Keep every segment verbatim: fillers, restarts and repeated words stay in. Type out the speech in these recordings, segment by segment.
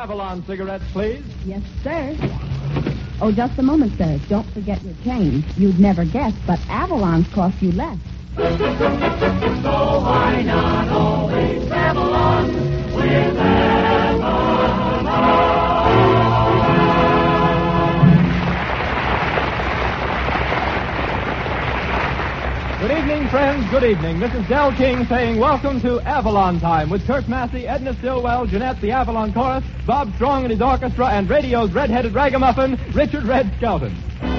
Avalon cigarettes, please. Yes, sir. Oh, just a moment, sir. Don't forget your change. You'd never guess, but Avalon's cost you less. So why not always Avalon with Avalon? Good evening, friends. Good evening. This is Del King saying welcome to Avalon Time with Kirk Massey, Edna Stillwell, Jeanette, the Avalon Chorus, Bob Strong and his orchestra, and radio's red-headed ragamuffin, Richard Red Skelton.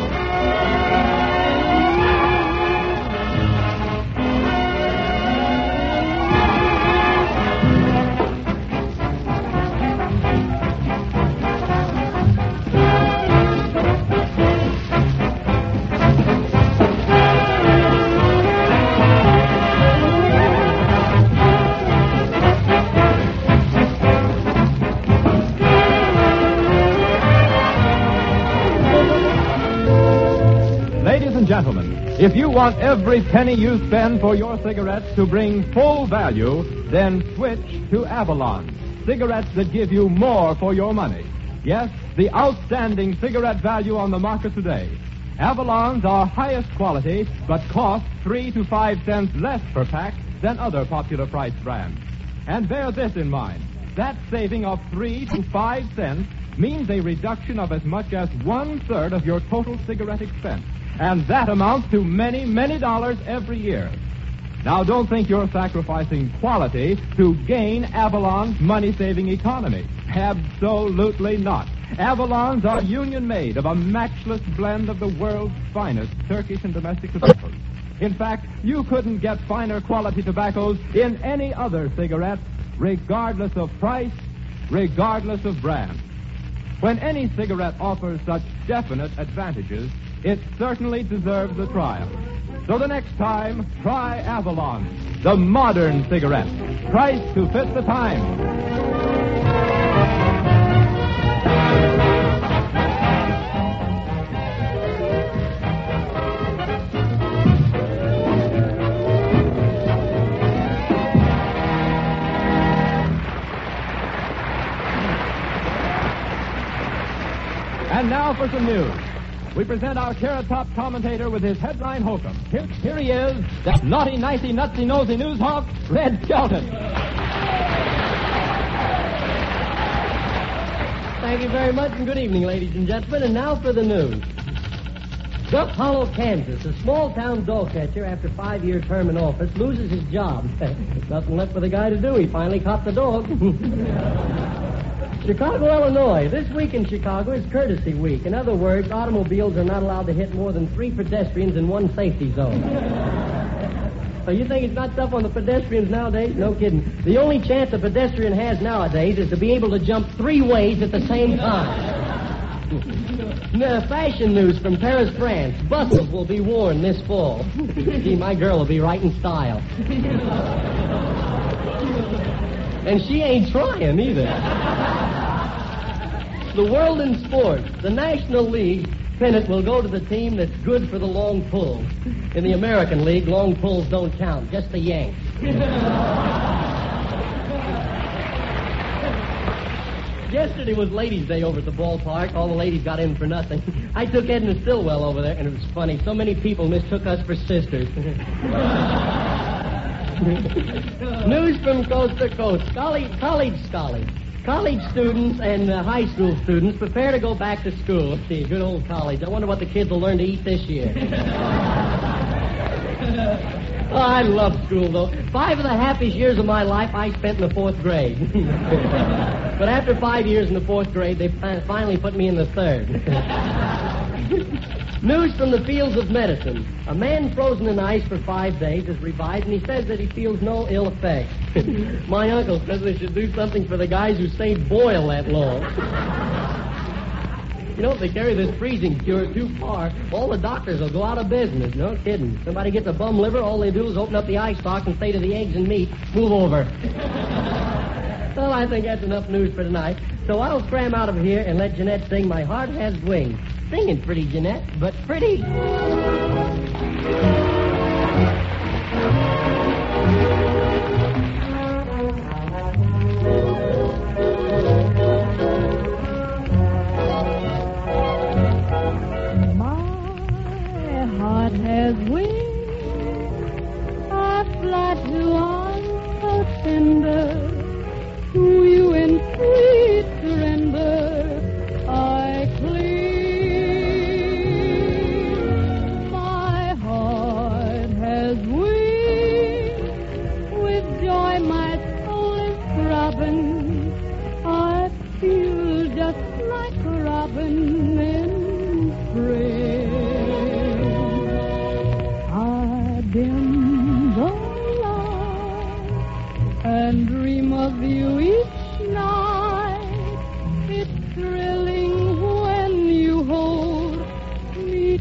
Gentlemen, if you want every penny you spend for your cigarettes to bring full value, then switch to Avalon. Cigarettes that give you more for your money. Yes, the outstanding cigarette value on the market today. Avalons are highest quality, but cost three to five cents less per pack than other popular price brands. And bear this in mind. That saving of three to five cents means a reduction of as much as one-third of your total cigarette expense. And that amounts to many, many dollars every year. Now, don't think you're sacrificing quality to gain Avalon's money-saving economy. Absolutely not. Avalons are union-made of a matchless blend of the world's finest Turkish and domestic tobaccos. In fact, you couldn't get finer quality tobaccos in any other cigarette, regardless of price, regardless of brand. When any cigarette offers such definite advantages, it certainly deserves a trial. So the next time, try Avalon, the modern cigarette, priced to fit the time. And now for some news. We present our Carrot Top commentator with his headline hokum. Here, here he is, that naughty, nicey, nutsy, nosy news hawk, Red Skelton. Thank you very much, and good evening, ladies and gentlemen. And now for the news. Duck Hollow, Kansas. A small-town dog catcher, after a five-year term in office, loses his job. Nothing left for the guy to do. He finally caught the dog. Chicago, Illinois. This week in Chicago is Courtesy Week. In other words, automobiles are not allowed to hit more than three pedestrians in one safety zone. So you think it's not tough on the pedestrians nowadays? No kidding. The only chance a pedestrian has nowadays is to be able to jump three ways at the same time. Now, fashion news from Paris, France. Bustles will be worn this fall. Gee, my girl will be right in style. And she ain't trying either. The world in sports. The National League pennant will go to the team that's good for the long pulls. In the American League, long pulls don't count, just the Yanks. Yesterday was Ladies' Day over at the ballpark. All the ladies got in for nothing. I took Edna Stillwell over there, and it was funny. So many people mistook us for sisters. News from coast to coast. College, college scholars. College students and uh, high school students prepare to go back to school. See, good old college. I wonder what the kids will learn to eat this year. Oh, I love school, though. Five of the happiest years of my life I spent in the fourth grade. But after five years in the fourth grade, they finally put me in the third. News from the fields of medicine. A man frozen in ice for five days is revived, and he says that he feels no ill effect. My uncle says they should do something for the guys who stayed boiled that long. You know, if they carry this freezing cure too far, all the doctors will go out of business. No kidding. Somebody gets a bum liver, all they do is open up the ice box and say to the eggs and meat, move over. Well, I think that's enough news for tonight. So I'll scram out of here and let Jeanette sing My Heart Has Wings. Singing pretty, Jeanette, but pretty. and dream of you each night. It's thrilling when you hold me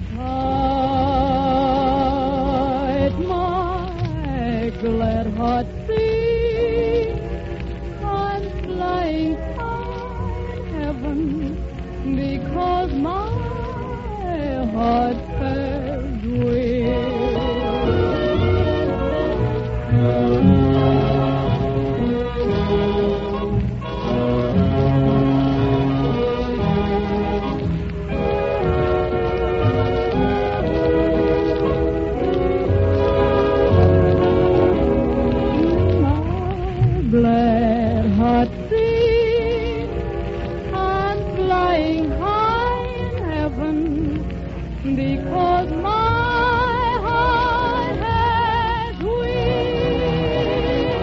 tight. My glad heart sings, I'm flying high in heaven because my heart has wings. Glad heart sings, I'm flying high in heaven because my heart has wings.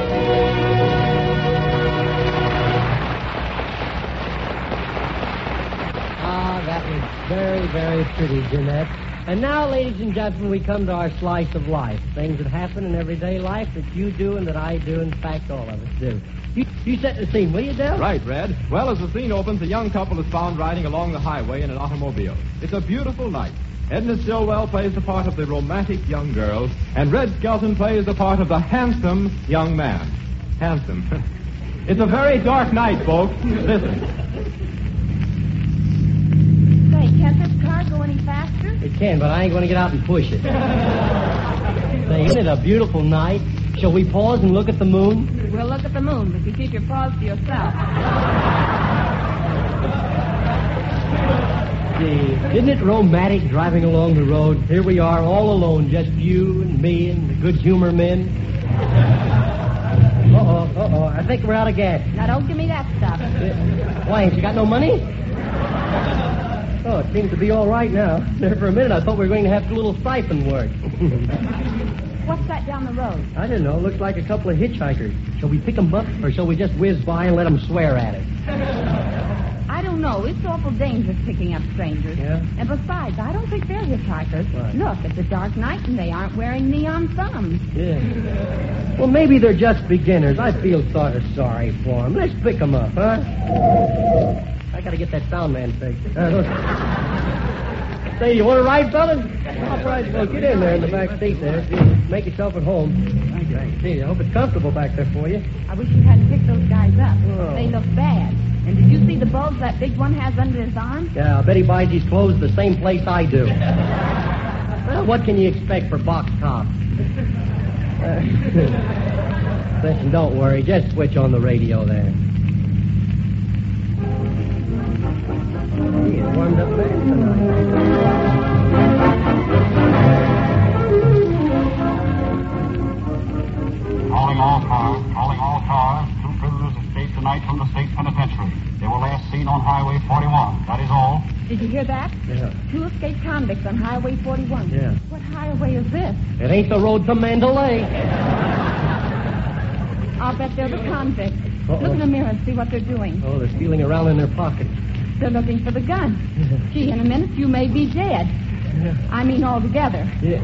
Ah, that was very, very pretty, Jeanette. And now, ladies and gentlemen, we come to our slice of life. Things that happen in everyday life that you do and that I do, in fact, all of us do. You, you set the scene, will you, Del? Right, Red. Well, as the scene opens, a young couple is found riding along the highway in an automobile. It's a beautiful night. Edna Stillwell plays the part of the romantic young girl, and Red Skelton plays the part of the handsome young man. Handsome. It's a very dark night, folks. Listen. Say, can't this car go any faster? It can, but I ain't going to get out and push it. Say, isn't it a beautiful night? Shall we pause and look at the moon? We'll look at the moon, but you keep your paws to yourself. Gee, isn't it romantic driving along the road? Here we are, all alone, just you and me and the good humor men. Uh-oh, uh-oh, I think we're out of gas. Now, don't give me that stuff. Why, ain't you got no money? Oh, it seems to be all right now. There for a minute, I thought we were going to have to do a little stipend work. What's that down the road? I don't know. Looks like a couple of hitchhikers. Shall we pick them up, or shall we just whiz by and let them swear at it? I don't know. It's awful dangerous picking up strangers. Yeah? And besides, I don't think they're hitchhikers. Right. Look, it's a dark night and they aren't wearing neon thumbs. Yeah. Well, maybe they're just beginners. I feel sort of sorry for them. Let's pick them up, huh? I got to get that sound man fixed. Uh, look. Say, you want to ride, fellas? All right, well, get in there in the back seat there. Make yourself at home. Thank you. Gee, I hope it's comfortable back there for you. I wish you hadn't picked those guys up. Oh. They look bad. And did you see the bulbs that big one has under his arm? Yeah, I bet he buys his clothes the same place I do. Well, what can you expect for box tops? Uh, listen, don't worry. Just switch on the radio there. Gee, it's warmed up fast tonight. Calling all cars, calling all cars. Two prisoners escaped tonight from the state penitentiary. They were last seen on Highway forty-one. That is all. Did you hear that? Yeah. Two escaped convicts on Highway forty-one. Yeah. What highway is this? It ain't the road to Mandalay. I'll bet they're the convicts. Uh-oh. Look in the mirror and see what they're doing. Oh, they're feeling around in their pockets. They're looking for the gun. Gee, in a minute you may be dead. I mean altogether. Yeah.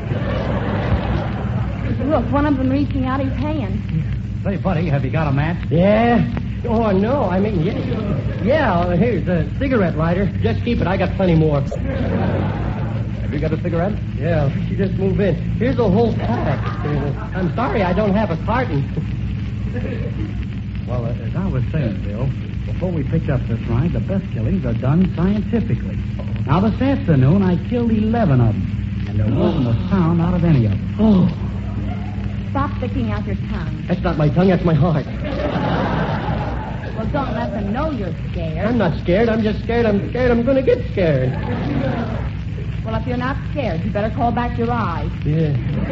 Look, one of them reaching out his hand. Say, buddy, have you got a match? Yeah? Oh, no. I mean, yeah. Yeah, uh, here's a cigarette lighter. Just keep it. I got plenty more. Have you got a cigarette? Yeah, you just move in. Here's a whole pack. Uh, I'm sorry I don't have a carton. Well, uh, as I was saying, Bill, before we picked up this ride, the best killings are done scientifically. Now, this afternoon, I killed eleven of them, and there wasn't a sound out of any of them. Oh, Stop sticking out your tongue. that's not my tongue. That's my heart. Well, don't let them know you're scared. I'm not scared. I'm just scared. I'm scared. I'm going to get scared. Well, if you're not scared, you better call back your eyes. Yeah.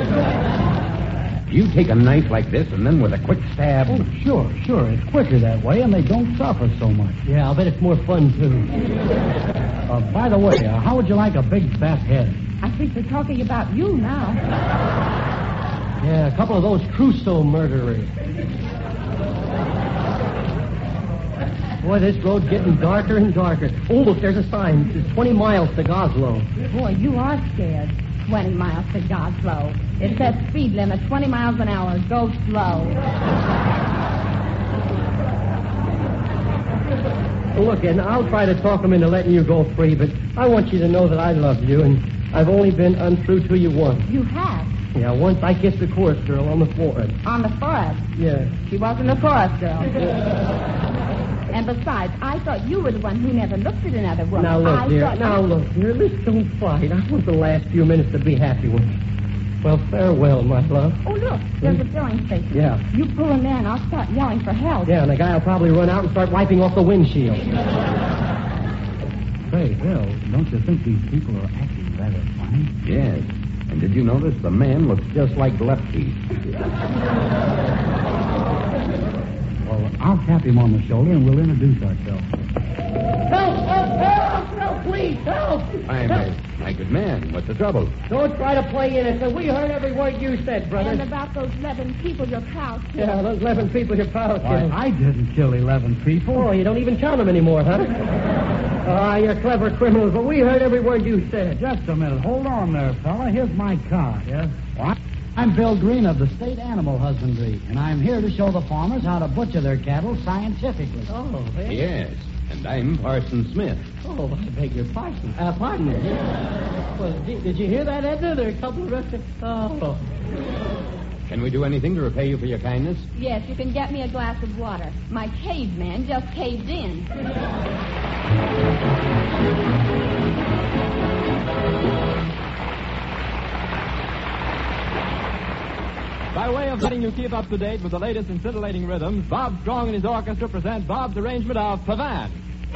You take a knife like this, and then with a quick stab... Oh, sure, sure. It's quicker that way, and they don't suffer so much. Yeah, I'll bet it's more fun, too. Uh, by the way, uh, how would you like a big fat head? I think they're talking about you now. Yeah, a couple of those Crusoe murderers. Boy, this road's getting darker and darker. Oh, look, there's a sign. It's twenty miles to Goslow. Boy, you are scared. twenty miles to Goslow. It says speed limit, twenty miles an hour. Go slow. Well, look, Ed, I'll try to talk him into letting you go free, but I want you to know that I love you, and I've only been untrue to you once. You have. Yeah, once I kissed a chorus girl on the forehead. On the forehead. Yeah. She wasn't a chorus girl. And besides, I thought you were the one who never looked at another woman. Now, look, I dear. thought Now, you... look, dear. Let's don't fight. I want the last few minutes to be happy with you. Well, farewell, my love. Oh, look, there's a filling station. Yeah. You pull in there and I'll start yelling for help. Yeah, and the guy will probably run out and start wiping off the windshield. Say, Bill, don't you think these people are acting rather funny? Yes. And did you notice the man looks just like Lefty? Well, I'll tap him on the shoulder and we'll introduce ourselves. Help! Help! Help! Help! Please, help! Why, my, my good man, what's the trouble? Don't try to play innocent. We heard every word you said, brother. And about those eleven people your pal killed. Yeah, those eleven people your pal Why, killed. I didn't kill eleven people. Oh, you don't even count them anymore, huh? Ah, you're clever criminals, but we heard every word you said. Just a minute. Hold on there, fella. Here's my card. Yeah? What? I'm Bill Green of the State Animal Husbandry, and I'm here to show the farmers how to butcher their cattle scientifically. Oh, yeah. Yes. And I'm Parson Smith. Oh, I beg your pardon. Uh, pardon me. Well, did, did you hear that, Edna? There are a couple of restaurants. Oh. Can we do anything to repay you for your kindness? Yes, you can get me a glass of water. My caveman just caved in. By way of letting you keep up to date with the latest in scintillating rhythms, Bob Strong and his orchestra present Bob's arrangement of Pavan.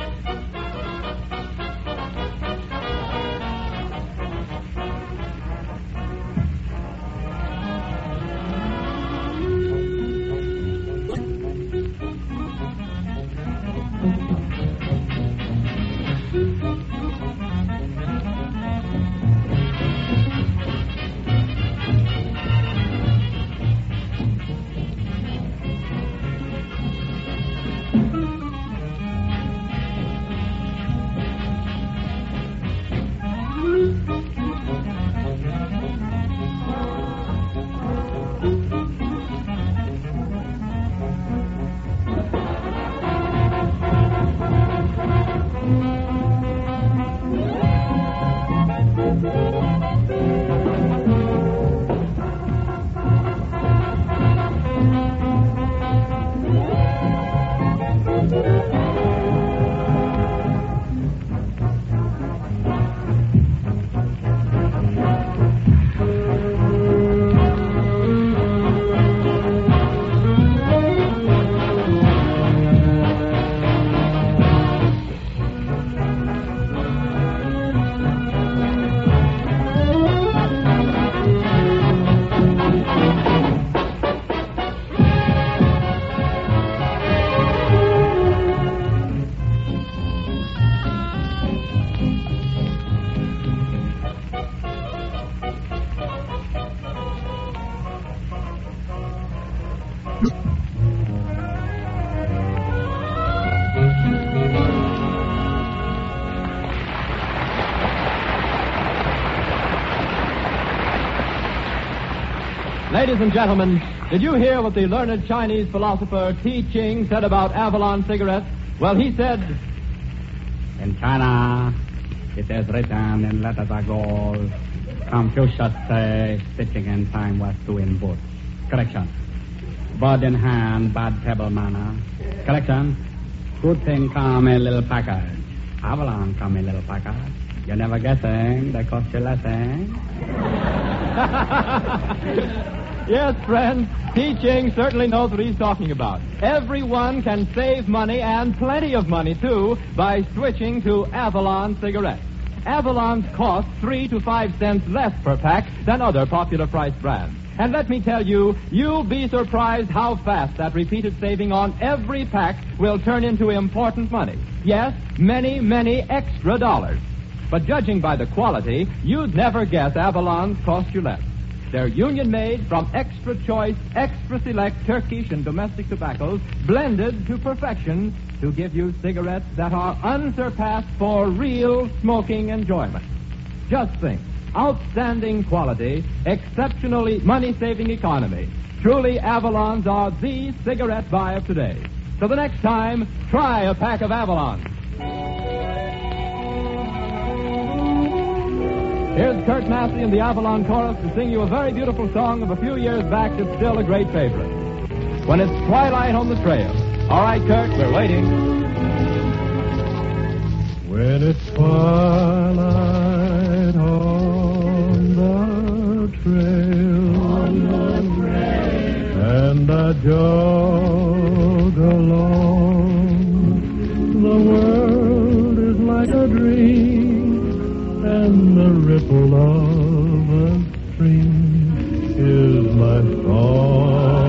Ladies and gentlemen, did you hear what the learned Chinese philosopher Ti Ching said about Avalon cigarettes? Well, he said, In China, it is written in letters of gold, Confucius says, sitting in time was doing both. Correction. Bird in hand, bad table manner. Correction. Good thing come in little package. Avalon come in little package. You're never guessing, they cost you less, eh? yes, friends, Ti Ching certainly knows what he's talking about. Everyone can save money, and plenty of money, too, by switching to Avalon cigarettes. Avalon's cost three to five cents less per pack than other popular price brands. And let me tell you, you'll be surprised how fast that repeated saving on every pack will turn into important money. Yes, many, many extra dollars. But judging by the quality, you'd never guess Avalon's cost you less. They're union-made from extra choice, extra select Turkish and domestic tobaccos, blended to perfection to give you cigarettes that are unsurpassed for real smoking enjoyment. Just think, outstanding quality, exceptionally money-saving economy. Truly, Avalons are the cigarette buy of today. So the next time, try a pack of Avalon. Here's Kurt Massey and the Avalon Chorus to sing you a very beautiful song of a few years back that's still a great favorite. When it's twilight on the trail. All right, Kurt, we're waiting. When it's twilight on the trail, on the trail, and I jog along, the world is like a dream, and the ripple of a stream is my song.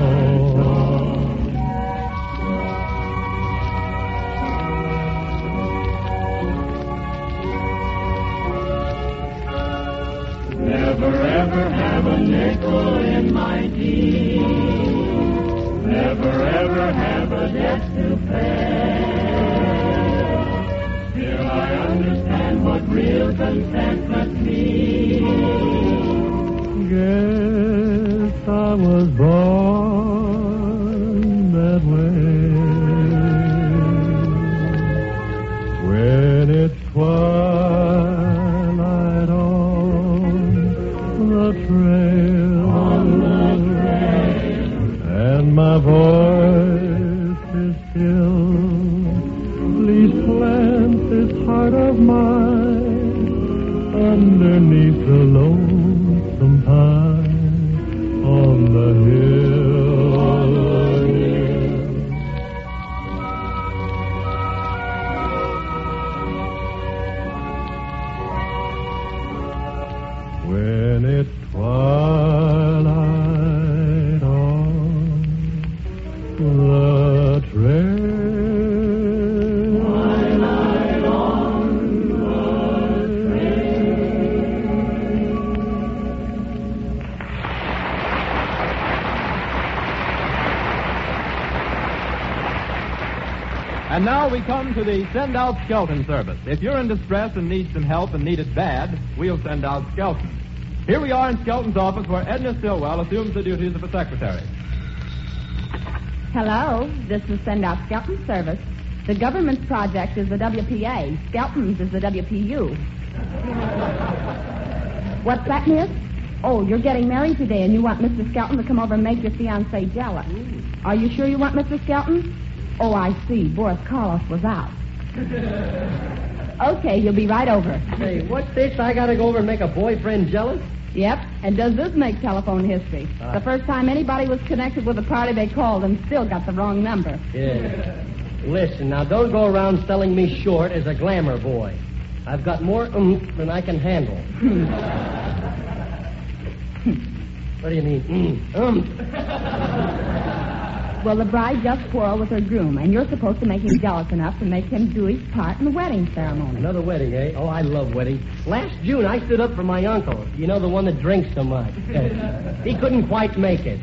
Never ever have a nickel in my teeth. Never ever have a debt to pay. Still I understand what real contentment means. Guess I was born that way. When it's twilight on the trail, on the trail, and my voice is still, please plant this heart of mine underneath the lonesome pine on the hill. On the hill. When it's twilight on the trail, twilight on the And now we come to the Send Out Skelton service. If you're in distress and need some help and need it bad, we'll send out Skelton. Here we are in Skelton's office where Edna Stillwell assumes the duties of a secretary. Hello, this is Send Out Skelton service. The government's project is the W P A. Skelton's is the W P U. What's that, miss? Oh, you're getting married today and you want Mister Skelton to come over and make your fiancé jealous. Are you sure you want Mister Skelton? Oh, I see. Boris Karloff was out. Okay, you'll be right over. Hey, what's this? I gotta go over and make a boyfriend jealous? Yep, and does this make telephone history? Ah. The first time anybody was connected with a party they called and still got the wrong number. Yeah. Listen, now don't go around selling me short as a glamour boy. I've got more oomph than I can handle. What do you mean, mm, oomph? Well, the bride just quarreled with her groom, and you're supposed to make him jealous enough to make him do his part in the wedding ceremony. Another wedding, eh? Oh, I love weddings. Last June, I stood up for my uncle. You know, the one that drinks so much. He couldn't quite make it.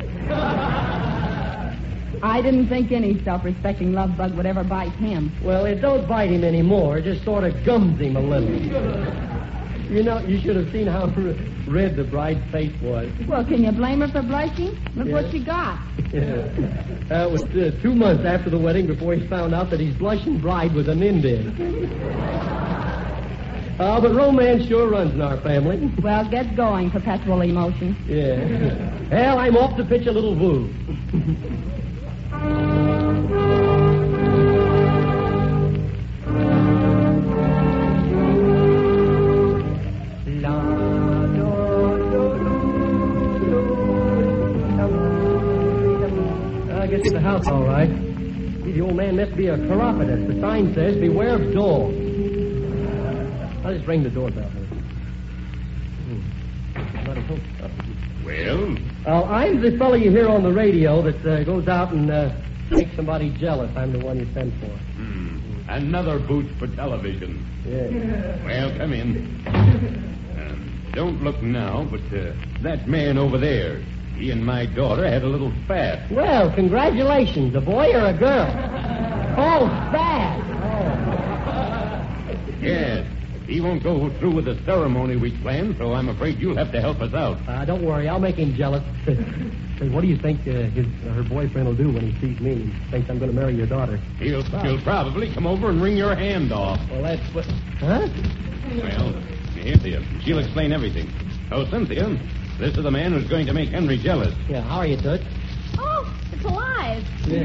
I didn't think any self-respecting love bug would ever bite him. Well, it don't bite him anymore. It just sort of gums him a little. You know, you should have seen how red the bride's face was. Well, can you blame her for blushing? Look Yeah. what she got. Yeah. Uh, it was uh, two months after the wedding before he found out that his blushing bride was an Indian. Uh, but romance sure runs in our family. Well, get going, perpetual emotion. Yeah. Hell, I'm off to pitch a little woo. I guess it's the house, all right. See, the old man must be a chiropodist. The sign says, beware of dogs. I'll just ring the doorbell. Well? Oh, I'm the fellow you hear on the radio that uh, goes out and uh, makes somebody jealous. I'm the one you sent for. Hmm. Another booth for television. Yeah. Well, come in. Um, don't look now, but uh, that man over there, he and my daughter had a little spat. Well, congratulations. A boy or a girl? Oh, spat. Yes. He won't go through with the ceremony we planned, so I'm afraid you'll have to help us out. Uh, don't worry, I'll make him jealous. Say, what do you think uh, his uh, her boyfriend will do when he sees me and thinks I'm going to marry your daughter? He'll, he'll probably come over and wring your hand off. Well, that's what... Huh? Well, Cynthia, she'll explain everything. Oh, Cynthia, this is the man who's going to make Henry jealous. Yeah, how are you, Toots? Oh, it's alive.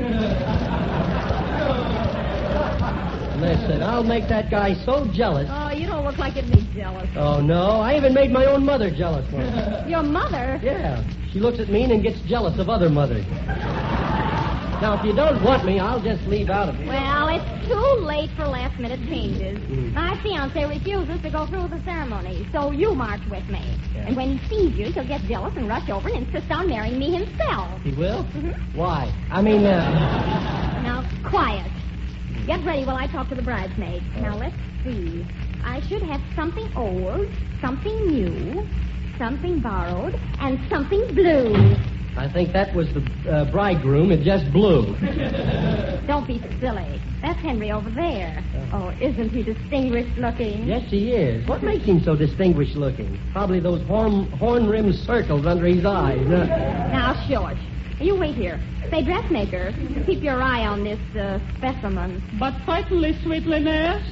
Listen, I'll make that guy so jealous. Oh, you don't look like it'd be jealous. Oh, no, I even made my own mother jealous once. Your mother? Yeah, she looks at me and gets jealous of other mothers. Now, if you don't want me, I'll just leave out of it. Well, it's too late for last-minute changes. Mm. My fiancé refuses to go through with the ceremony, so you march with me. Yeah. And when he sees you, he'll get jealous and rush over and insist on marrying me himself. He will? Mm-hmm. Why? I mean, uh... Now, quiet. Get ready while I talk to the bridesmaids. Now, let's see. I should have something old, something new, something borrowed, and something blue. I think that was the uh, bridegroom. It just blew. Don't be silly. That's Henry over there. Oh, isn't he distinguished looking? Yes, he is. What makes him so distinguished looking? Probably those horn, horn-rimmed circles under his eyes. Uh, Now, shush. You wait here. Say, dressmaker, keep your eye on this uh, specimen. But certainly, sweet Linnaeus.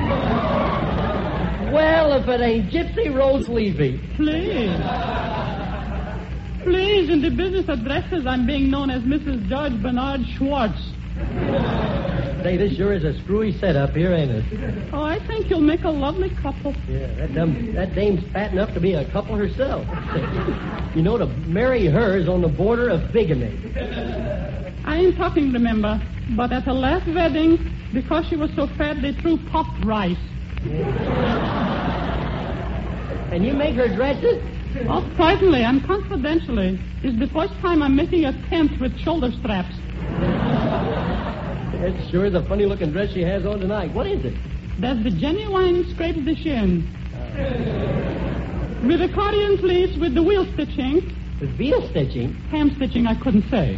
well, if it ain't Gypsy Rose Levy. Please. Please, in the business of dresses, I'm being known as Missus George Bernard Schwartz. Say, this sure is a screwy setup here, ain't it? Oh, I think you'll make a lovely couple. Yeah, that, dumb, that dame's fat enough to be a couple herself. You know, to marry her is on the border of bigamy. I ain't talking, remember, but at the last wedding, because she was so fat, they threw puffed rice. And you make her dresses? Oh, certainly, and confidentially. It's the first time I'm making a tent with shoulder straps. It's sure is a funny-looking dress she has on tonight. What is it? That's the genuine scrape de chine. With accordion pleats with the wheel stitching. With wheel stitching? Ham stitching, I couldn't say.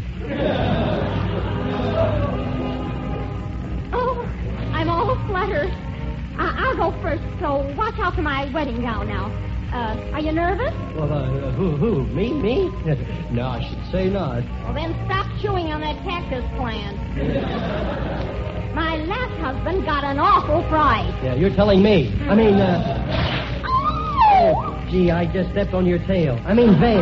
Oh, I'm all flutter. I- I'll go first, so watch out for my wedding gown now. Uh, are you nervous? Well, uh, who, who? Me? Me? No, I should say not. Well, then stop chewing on that cactus plant. My last husband got an awful price. Yeah, you're telling me. I mean, uh... Oh, gee, I just stepped on your tail. I mean, veil.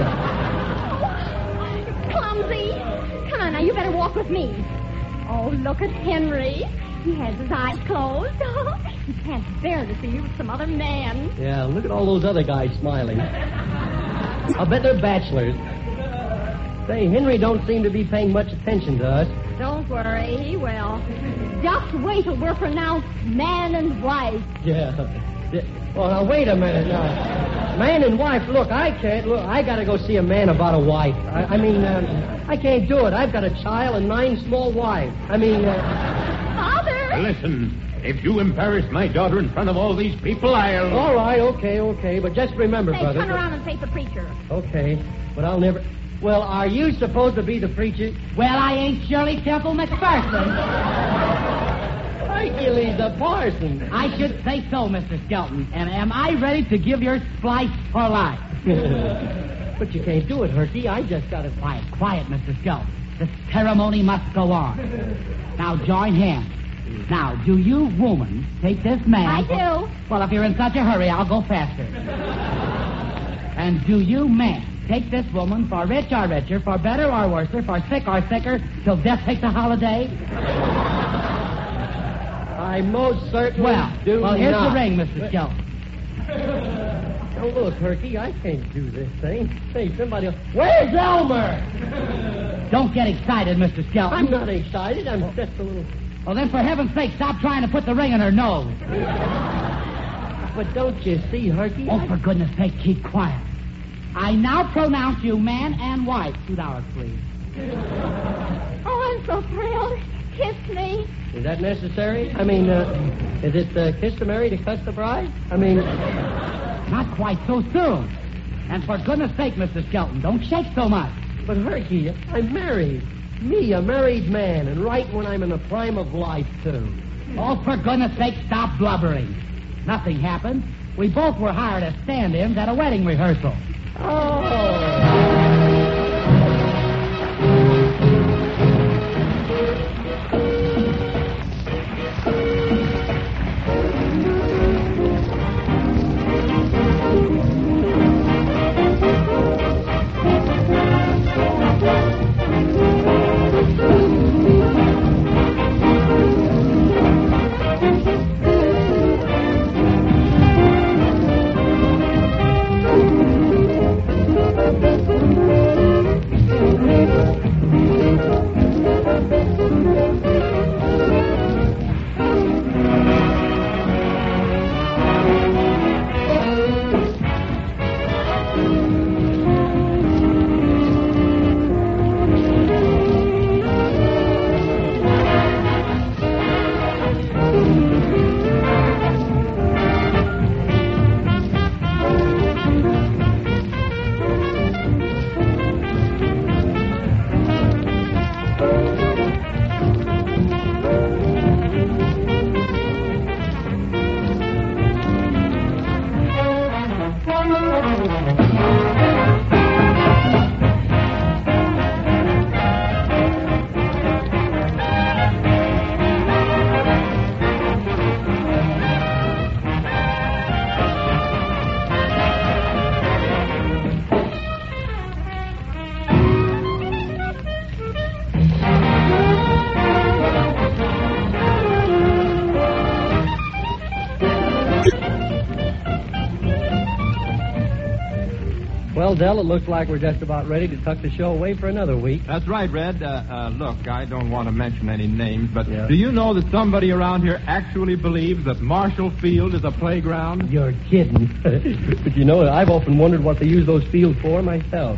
Clumsy. Come on, now, you better walk with me. Oh, look at Henry. He has his eyes closed. He can't bear to see you with some other man. Yeah, look at all those other guys smiling. I'll bet they're bachelors. Say, Henry don't seem to be paying much attention to us. Don't worry, he will. Just wait till we're pronounced man and wife. Yeah. Well, now, wait a minute now. Man and wife, look, I can't. Look, I got to go see a man about a wife. I, I mean, uh, I can't do it. I've got a child and nine small wives. I mean... Uh... Father! Listen, if you embarrass my daughter in front of all these people, I'll... All right, okay, okay. But just remember, Say, brother... turn around and face the preacher. Okay, but I'll never... Well, are you supposed to be the preacher? Well, I ain't Shirley Temple McPherson. Hercules the parson. I should say so, Mister Skelton. And am I ready to give your splice for life? But you can't do it, Herky. I just got to... Quiet, quiet, Mister Skelton. The ceremony must go on. Now, join hands. Now, do you, woman, take this man... I do. Well, if you're in such a hurry, I'll go faster. And do you, man, take this woman, for rich or richer, for better or worser, for sick or sicker, till death takes a holiday? I most certainly well, do Well, here's not. the ring, Mister Skelton. Oh, look, Herky, I can't do this thing. Say, somebody else... Where's Elmer? Don't get excited, Mister Skelton. I'm not excited. I'm just a little... Well, then, for heaven's sake, stop trying to put the ring in her nose. But don't you see, Herky? Oh, for goodness sake, keep quiet. I now pronounce you man and wife. Two dollars, please. Oh, I'm so thrilled. Kiss me. Is that necessary? I mean, uh, is it uh, customary to cuss the bride? I mean... Not quite so soon. And for goodness sake, Mister Skelton, don't shake so much. But, Herky, I'm married. Me, a married man, and right when I'm in the prime of life, too. Oh, for goodness sake, stop blubbering. Nothing happened. We both were hired as stand-ins at a wedding rehearsal. Oh. Well, Dell, it looks like we're just about ready to tuck the show away for another week. That's right, Red. Uh, uh, look, I don't want to mention any names, but Yeah. do you know that somebody around here actually believes that Marshall Field is a playground? You're kidding. But you know, I've often wondered what they use those fields for myself.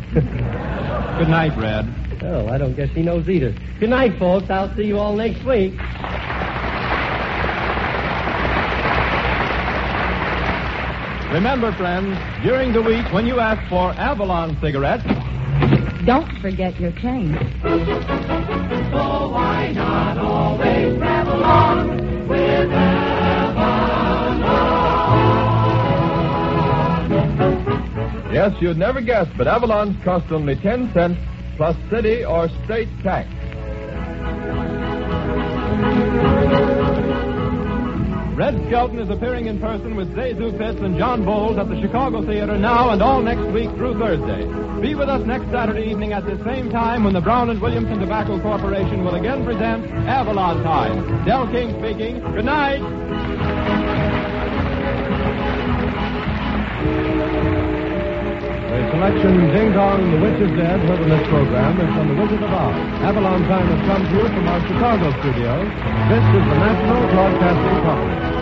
Good night, Red. Oh, I don't guess he knows either. Good night, folks. I'll see you all next week. Remember, friends, during the week when you ask for Avalon cigarettes, Don't forget your change. So why not always travel on with Avalon? Yes, you'd never guess, but Avalon's cost only ten cents plus city or state tax. Red Skelton is appearing in person with Zazu Pitts and John Bowles at the Chicago Theater now and all next week through Thursday. Be with us next Saturday evening at the same time when the Brown and Williamson Tobacco Corporation will again present Avalon Time. Del King speaking. Good night. The selection Ding Dong, The Witch is Dead, heard in this program is from The Wizard of Oz. Avalon Time has come to you from our Chicago studios. This is the National Broadcasting Company.